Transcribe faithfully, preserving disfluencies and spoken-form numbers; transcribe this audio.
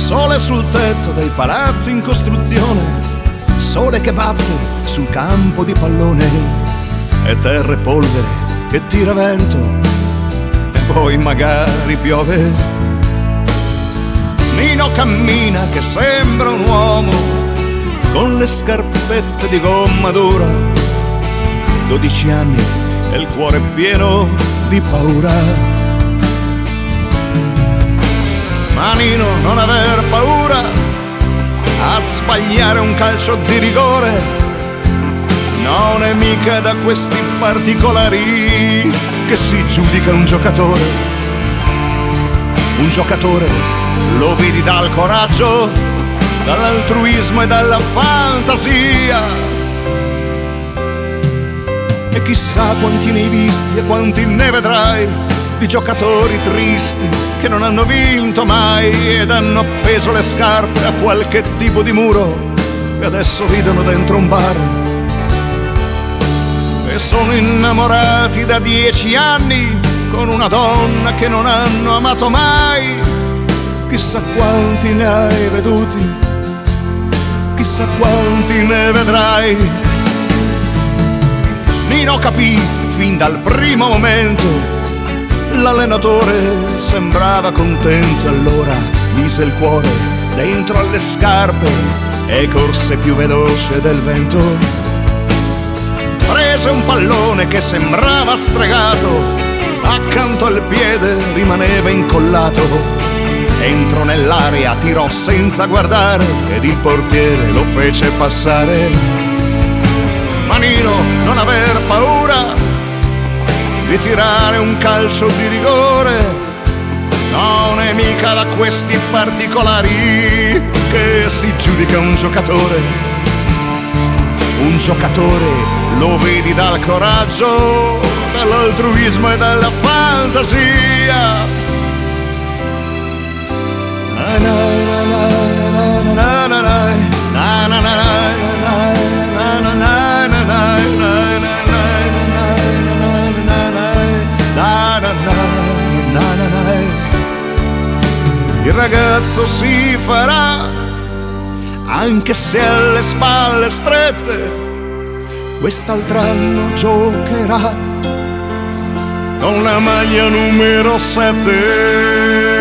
Sole sul tetto dei palazzi in costruzione, sole che batte sul campo di pallone, e terra e polvere che tira vento, e poi magari piove. Nino cammina che sembra un uomo, con le scarpette di gomma dura, dodici anni e il cuore pieno di paura. Ma Nino, non aver paura a sbagliare un calcio di rigore, non è mica da questi particolari che si giudica un giocatore. Un giocatore lo vedi dal coraggio, dall'altruismo e dalla fantasia. E chissà quanti ne hai visti e quanti ne vedrai di giocatori tristi che non hanno vinto mai ed hanno appeso le scarpe a qualche tipo di muro e adesso ridono dentro un bar. E sono innamorati da dieci anni con una donna che non hanno amato mai. Chissà quanti ne hai veduti, chissà quanti ne vedrai. Nino capì fin dal primo momento, l'allenatore sembrava contento, allora mise il cuore dentro alle scarpe e corse più veloce del vento. Prese un pallone che sembrava stregato, accanto al piede rimaneva incollato. Entrò nell'area, tirò senza guardare ed il portiere lo fece passare. Ma Nino, non aver paura di tirare un calcio di rigore, non è mica da questi particolari che si giudica un giocatore. Un giocatore lo vedi dal coraggio, dall'altruismo e dalla fantasia. Na na na na na na na na na na na na na na na. Il ragazzo si farà, anche se alle spalle strette, quest'altro anno giocherà con la maglia numero sette.